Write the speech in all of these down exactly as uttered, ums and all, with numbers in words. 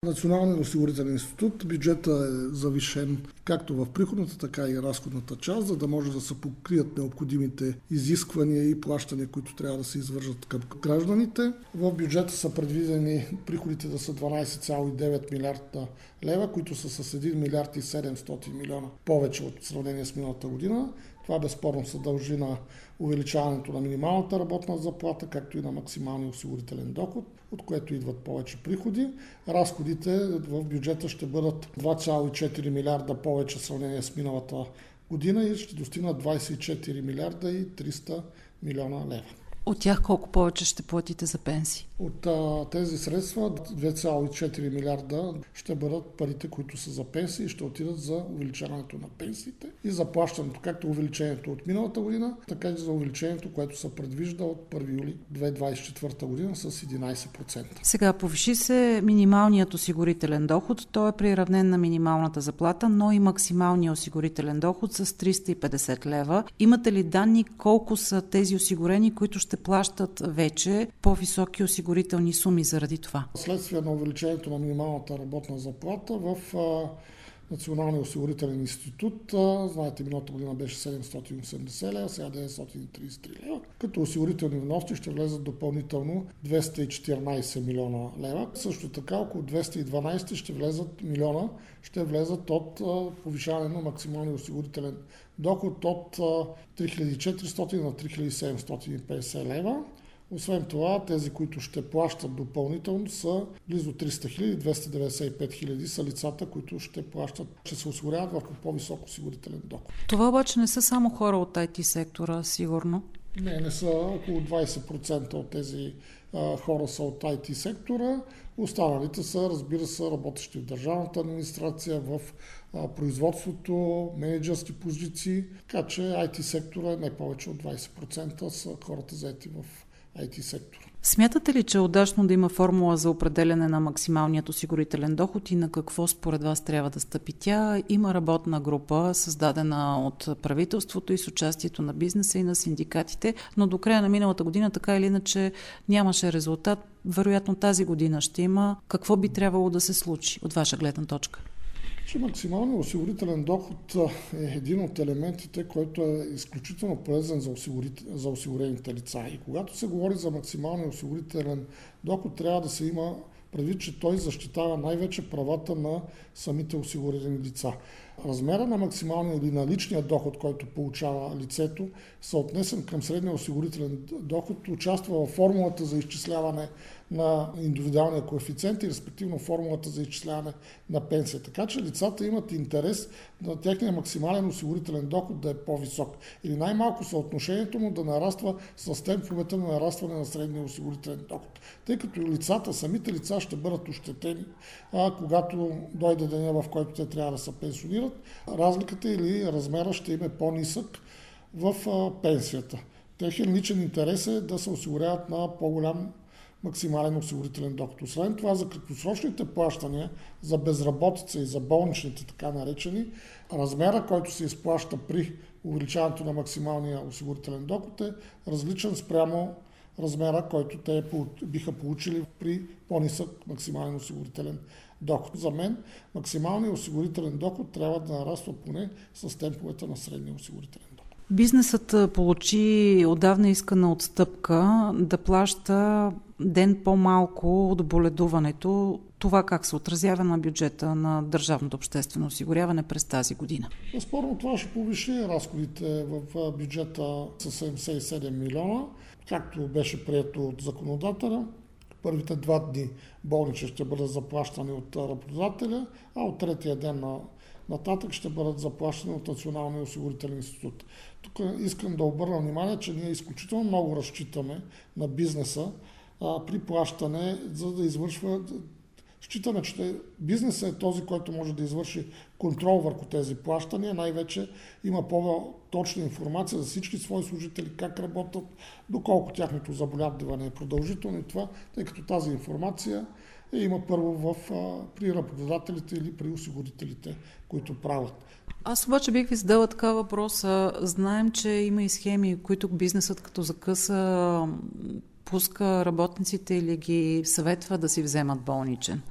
Националния осигурителен институт бюджета е завишен както в приходната, така и разходната част, за да може да се покрият необходимите изисквания и плащания, които трябва да се извършат към гражданите. В бюджета са предвидени приходите да са дванадесет цяло и девет милиарда лева, които са с един милиард и седемстотин милиона повече от сравнение с миналата година. Това безспорно се дължи на увеличаването на минималната работна заплата, както и на максималния осигурителен доход, от което идват повече приходи. Разходите в бюджета ще бъдат два цяло и четири милиарда повече в сравнение с миналата година и ще достигнат двадесет и четири милиарда и триста милиона лева. От тях колко повече ще платите за пенсии? От а, тези средства две цяло и четири милиарда ще бъдат парите, които са за пенсии и ще отидат за увеличаването на пенсиите и заплащането, както увеличението от миналата година, така и за увеличението, което се предвижда от първи юли две хиляди двадесет и четвърта година с единадесет процента. Сега повиши се минималният осигурителен доход, той е приравнен на минималната заплата, но и максималният осигурителен доход с триста и петдесет лева. Имате ли данни колко са тези осигурени, които ще плащат вече по-високи осигурителни суми заради това? Следствие на увеличението на минималната работна заплата в а, Националния осигурителен институт, а, знаете, миналата година беше седемстотин и осемдесет лева, сега деветстотин и тридесет и три лева, като осигурителни вноски ще влезат допълнително двеста и четиринадесет милиона лева. Също така около двеста и дванадесет ще влезат милиона, ще влезат от а, повишаване на максималния осигурителен доход от а, три хиляди и четиристотин на три хиляди седемстотин и петдесет лева. Освен това, тези, които ще плащат допълнително, са близо триста хиляди, двеста деветдесет и пет хиляди са лицата, които ще плащат, ще се осигуряват върху по-висок осигурителен доход. Това обаче не са само хора от ай ти сектора, сигурно? Не, не са. Около двадесет процента от тези а, хора са от ай ти сектора. Останалите са, разбира се, работещи в държавната администрация, в а, производството, менеджерски позиции. Така че ай ти сектора не повече от двадесет процента са хората заети в ай ти сектора. Смятате ли, че е удачно да има формула за определяне на максималният осигурителен доход и на какво според вас трябва да стъпи тя? Има работна група, създадена от правителството и с участието на бизнеса и на синдикатите, но до края на миналата година така или иначе нямаше резултат. Вероятно тази година ще има. Какво би трябвало да се случи от ваша гледна точка? Че максималният осигурителен доход е един от елементите, който е изключително полезен за, за осигурените лица. И когато се говори за максималния осигурителен доход, трябва да се има предвид, че той защитава най-вече правата на самите осигурени лица. Размера на максималния или на личния доход, който получава лицето, съотнесен към средния осигурителен доход, участва в формулата за изчисляване на индивидуалния коефициент и респективно формулата за изчисляване на пенсия. Така че лицата имат интерес на техния максимален осигурителен доход да е по-висок. Или най-малко съотношението му да нараства с темповете на нарастване на средния осигурителен доход. Тъй като лицата, самите лица ще бъдат ощетени, а когато дойде деня, в който те трябва да се пенсионират, разликата или размера ще им е по-нисък в пенсията. Техен личен интерес е да се осигуряват на по-голям максимален осигурителен доход. Освен това, за краткосрочните плащания, за безработица и за болничните, така наречени, размера, който се изплаща при увеличаването на максималния осигурителен доход е различен спрямо размера, който те биха получили при по-нисък максимален осигурителен доход. За мен максималният осигурителен доход трябва да нараства поне с темповете на средния осигурителен доход. Бизнесът получи отдавна искана отстъпка да плаща ден по-малко от боледуването. Това как се отразява на бюджета на държавното обществено осигуряване през тази година? Безспорно това ще повиши разходите в бюджета с седемдесет и седем милиона, както беше прието от законодателя. Първите два дни болнични ще бъдат заплащани от работодателя, а от третия ден на нататък ще бъдат заплащани от Националния осигурителен институт. Тук искам да обърна внимание, че ние изключително много разчитаме на бизнеса а, при плащане, за да извършва. Считаме, че бизнесът е този, който може да извърши контрол върху тези плащания. Най-вече има по-точна информация за всички свои служители, как работят, доколко тяхното заболяване е продължително и това, тъй като тази информация е има първо в, а, при работодателите или при осигурителите, които правят. Аз обаче бих ви задала така въпроса. Знаем, че има и схеми, които бизнесът като закъса пуска работниците или ги съветва да си вземат болничен.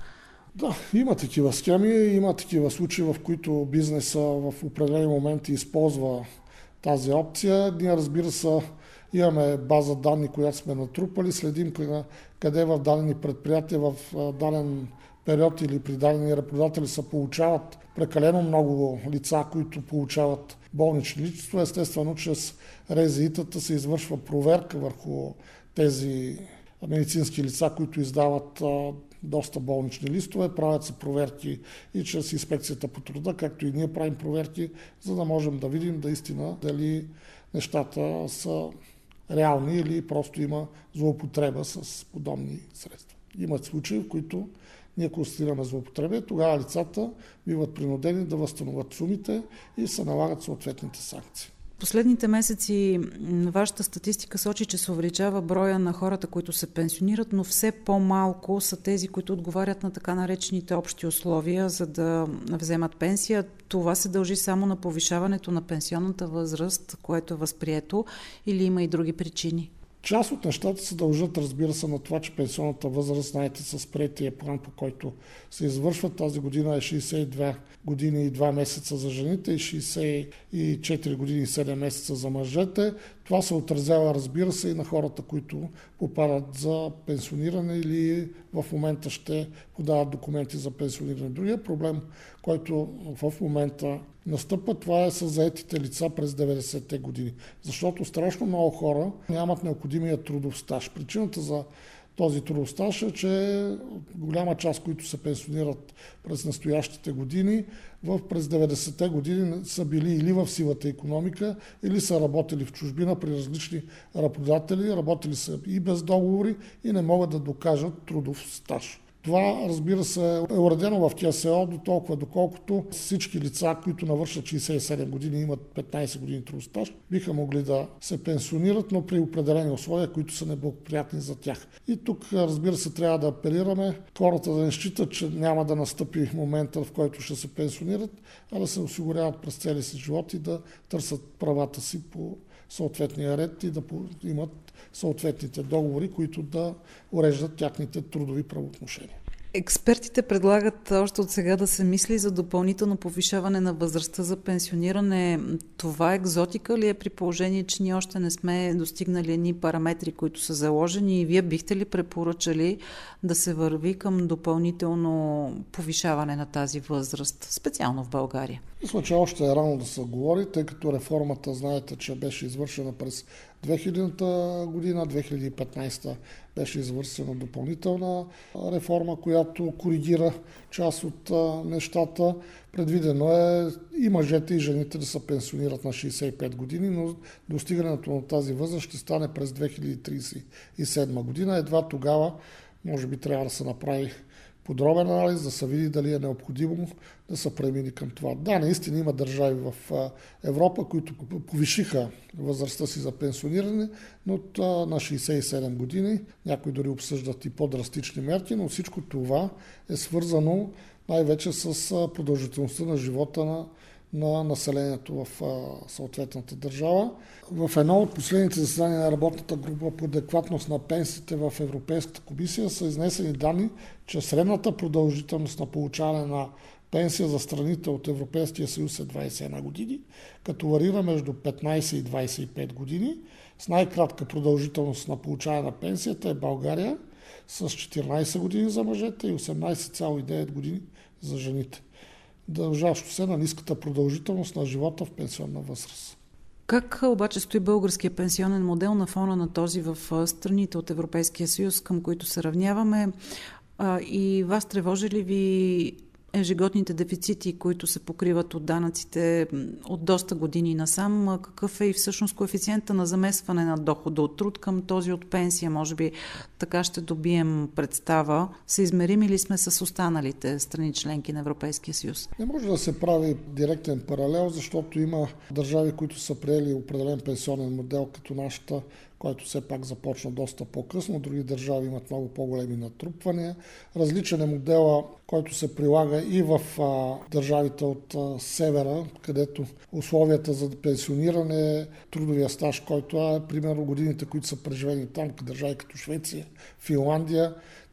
Да, има такива схеми, има такива случаи, в които бизнеса в определени моменти използва тази опция. Ние, разбира се, имаме база данни, която сме натрупали, следим къде в дадени предприятия в даден период или при дадени работодатели се получават прекалено много лица, които получават болнични личества. Естествено, чрез РЗИ-тата се извършва проверка върху тези медицински лица, които издават а, доста болнични листове. Правят се проверки и чрез инспекцията по труда, както и ние правим проверки, за да можем да видим наистина дали нещата са реални или просто има злоупотреба с подобни средства. Имат случаи, в които ние констатираме злоупотреба, тогава лицата биват принудени да възстановят сумите и се налагат съответните санкции. Последните месеци вашата статистика сочи, че се увеличава броя на хората, които се пенсионират, но все по-малко са тези, които отговарят на така наречените общи условия, за да вземат пенсия. Това се дължи само на повишаването на пенсионната възраст, което е възприето, или има и други причини? Част от нещата се дължат, разбира се, на това, че пенсионната възраст, знаете, с приетия план, по който се извършва тази година, е шейсет и две години и два месеца за жените и шейсет и четири години и седем месеца за мъжете. Това се отразява, разбира се, и на хората, които попадат за пенсиониране или в момента ще подават документи за пенсиониране. Другия проблем, който в момента настъпва, това е с заетите лица през деветдесетте години. Защото страшно много хора нямат необходимия трудов стаж. Причината за този трудов стаж е, че голяма част, които се пенсионират през настоящите години, в през деветдесетте години са били или в сивата икономика, или са работили в чужбина при различни работодатели, работили са и без договори и не могат да докажат трудов стаж. Това, разбира се, е уредено в КСО до толкова, доколкото всички лица, които навършат шейсет и седем години и имат петнайсет години трудов стаж, биха могли да се пенсионират, но при определени условия, които са неблагоприятни за тях. И тук, разбира се, трябва да апелираме хората да не считат, че няма да настъпи момента, в който ще се пенсионират, а да се осигуряват през целия си живот и да търсят правата си по съответния ред и да имат съответните договори, които да уреждат тяхните трудови правоотношения. Експертите предлагат още от сега да се мисли за допълнително повишаване на възрастта за пенсиониране. Това екзотика ли е при положение, че ние още не сме достигнали едни параметри, които са заложени, и вие бихте ли препоръчали да се върви към допълнително повишаване на тази възраст, специално в България? Мисля, че още е рано да се говори, тъй като реформата, знаете, че беше извършена през две хилядната година, две хиляди и петнайсета беше извършена допълнителна реформа, която коригира част от нещата. Предвидено е и мъжете, и жените да се пенсионират на шейсет и пет години, но достигането на тази възраст ще стане през две хиляди трийсет и седма година. Едва тогава може би трябва да се направи подробен анализ, да се види дали е необходимо да се премини към това. Да, наистина има държави в Европа, които повишиха възрастта си за пенсиониране, но на шейсет и седем години. Някои дори обсъждат и по-драстични мерки, но всичко това е свързано най-вече с продължителността на живота на на населението в съответната държава. В едно от последните заседания на работната група по адекватност на пенсиите в Европейската комисия са изнесени данни, че средната продължителност на получаване на пенсия за страните от Европейския съюз е двайсет и една години, като варира между петнайсет и двайсет и пет години. С най-кратка продължителност на получаване на пенсията е България с четиринайсет години за мъжете и осемнайсет цяло и девет години за жените, дължащо се на ниската продължителност на живота в пенсионна възраст. Как обаче стои българския пенсионен модел на фона на този в страните от Европейския съюз, към които се равняваме? И вас тревожи ли ви ежегодните дефицити, които се покриват от данъците от доста години насам? Какъв е и всъщност коефициента на замесване на дохода от труд към този от пенсия? Може би така ще добием представа. Съизмерими ли сме с останалите страни членки на Европейския съюз? Не може да се прави директен паралел, защото има държави, които са приели определен пенсионен модел като нашата, който все пак започна доста по-късно. Други държави имат много по-големи натрупвания. Различен е модела, който се прилага и в а, държавите от а, севера, където условията за пенсиониране, трудовия стаж, който е примерно годините, които са преживени там, държави като Швеция, Финландия,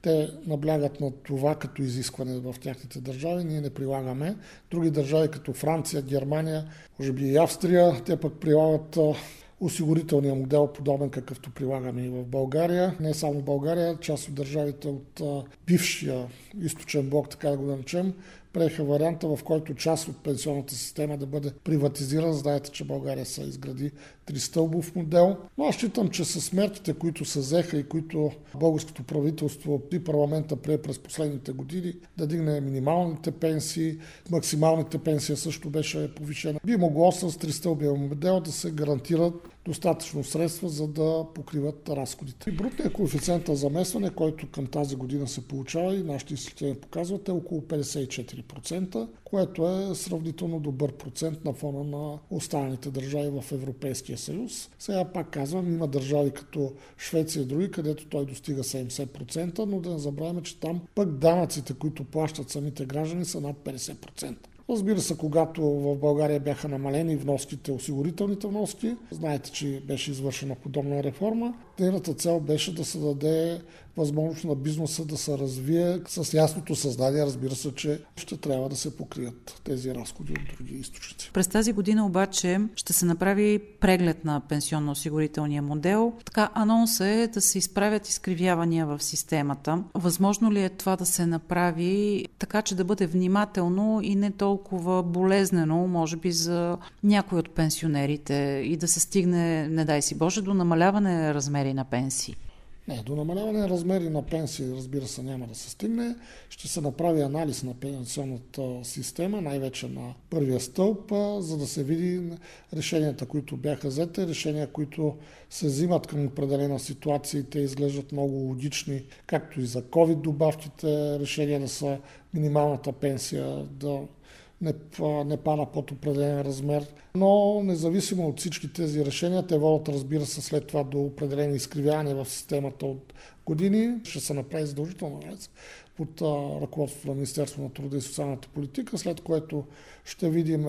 Те наблягат на това като изискване в тяхните държави, ние не прилагаме. Други държави като Франция, Германия, може би и Австрия, те пък прилагат осигурителния модел, подобен какъвто прилагаме и в България. Не само България, част от държавите от бившия източен блок, така да го наречем, приеха варианта, в който част от пенсионната система да бъде приватизирана. Знаете, че България се изгради тристълбов модел. Но аз считам, че с мерките, които се взеха и които българското правителство и парламента прие през последните години, да дигне минималните пенсии, максималните пенсии също беше повишена, би могло с тристълбия модел да се гарантират достатъчно средства, за да покриват разходите. И брутният коефициент на заместване, който към тази година се получава и нашите изследвания показват, е около петдесет и четири процента, което е сравнително добър процент на фона на останалите държави в Европейския съюз. Сега пак казвам, има държави като Швеция и други, където той достига седемдесет процента, но да не забравяме, че там пък данъците, които плащат самите граждани, са над петдесет процента. Разбира се, когато в България бяха намалени вноските, осигурителните вноски, знаете, че беше извършена подобна реформа. Нейната цел беше да се даде възможност на бизнеса да се развие с ясното съзнание, разбира се, че ще трябва да се покрият тези разходи от други източници. През тази година обаче ще се направи преглед на пенсионно-осигурителния модел. Така анонсът е да се изправят изкривявания в системата. Възможно ли е това да се направи така, че да бъде внимателно и не толкова болезнено, може би за някои от пенсионерите и да се стигне, не дай си Боже, до намаляване размери на пенсии? Не, до намаляване на размери на пенсии, разбира се, няма да се стигне. Ще се направи анализ на пенсионната система, най-вече на първия стълб, за да се види решенията, които бяха взети, решения, които се взимат към определена ситуация и те изглеждат много логични, както и за ковид добавките, решения да са минималната пенсия да не, не пада под определен размер. Но независимо от всички тези решения, те водят, разбира се, след това до определени изкривявания в системата от години. Ще се направи задължително под ръководството на Министерството на труда и социалната политика, след което ще видим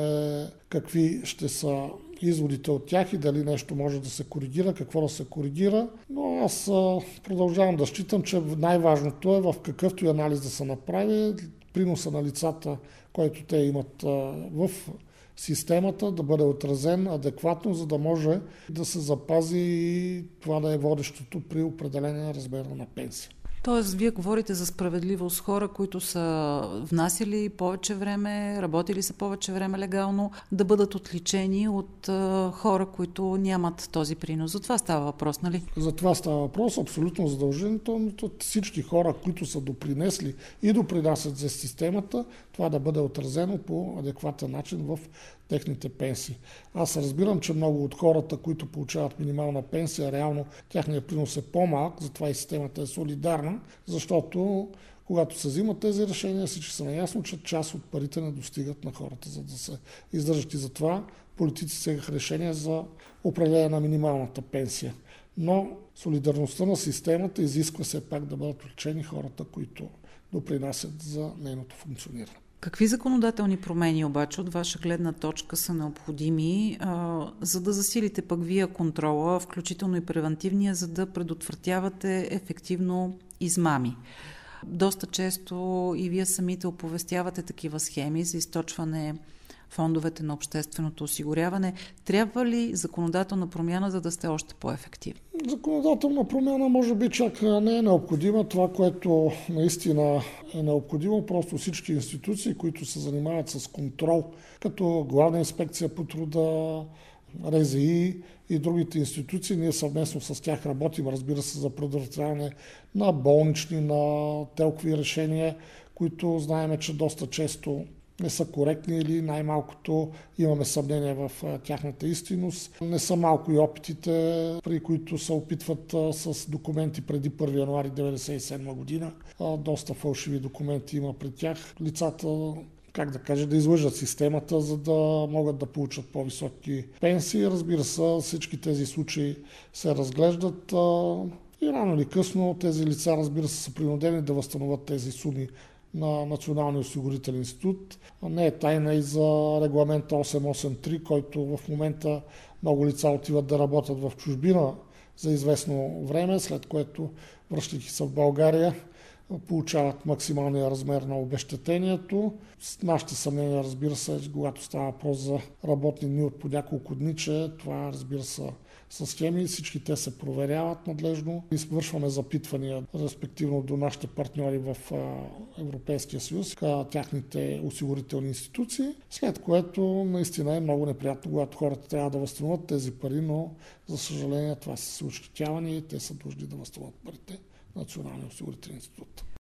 какви ще са изводите от тях и дали нещо може да се коригира, какво да се коригира. Но аз продължавам да считам, че най-важното е в какъвто и анализ да се направи, приноса на лицата, който те имат в системата, да бъде отразен адекватно, за да може да се запази и това да е водещото при определения размер на пенсия. Тоест, вие говорите за справедливост, хора, които са внасяли повече време, работили са повече време легално, да бъдат отличени от а, хора, които нямат този принос. За това става въпрос, нали? За това става въпрос, абсолютно задължително от всички хора, които са допринесли и допринасят за системата, това да бъде отразено по адекватен начин в техните пенсии. Аз разбирам, че много от хората, които получават минимална пенсия, реално тяхният принос е по-малък, затова и системата е солидарна, защото когато се взимат тези решения, всички са наясно, че част от парите не достигат на хората, за да се издържат и затова политици взеха решение за определение на минималната пенсия. Но солидарността на системата изисква все пак да бъдат отличени хората, които допринасят за нейното функциониране. Какви законодателни промени обаче от ваша гледна точка са необходими, а, за да засилите пък вие контрола, включително и превентивния, за да предотвратявате ефективно измами? Доста често и вие самите оповестявате такива схеми за източване фондовете на общественото осигуряване. Трябва ли законодателна промяна, за да сте още по-ефективни? Законодателна промяна може би чак не е необходима. Това, което наистина е необходимо, просто всички институции, които се занимават с контрол, като Главна инспекция по труда, РЗИ и другите институции, ние съвместно с тях работим, разбира се, за предотвратяване на болнични, на телкови решения, които знаем, че доста често не са коректни или най-малкото имаме съмнение в тяхната истинност. Не са малко и опитите, при които се опитват с документи преди първи януари деветдесет и седма година. Доста фалшиви документи има при тях. Лицата, как да кажа, да излъжат системата, за да могат да получат по-високи пенсии. Разбира се, всички тези случаи се разглеждат и рано или късно тези лица, разбира се, са принудени да възстановят тези суми на Националния осигурителен институт. Не е тайна и за регламента осем осем три, който в момента много лица отиват да работят в чужбина за известно време, след което, връщайки се в България, получават максималния размер на обезщетението. С нашите съмнения, разбира се, когато става въпрос за работни дни от по няколко дни, че това, разбира се, с схеми, всички те се проверяват надлежно. Извършваме запитвания, респективно до нашите партньори в Европейския съюз, към тяхните осигурителни институции, след което наистина е много неприятно, когато хората трябва да възстановят тези пари, но за съжаление това са се ощетявания и те са длъжни да възстановят парите в Националния осигурителен институт.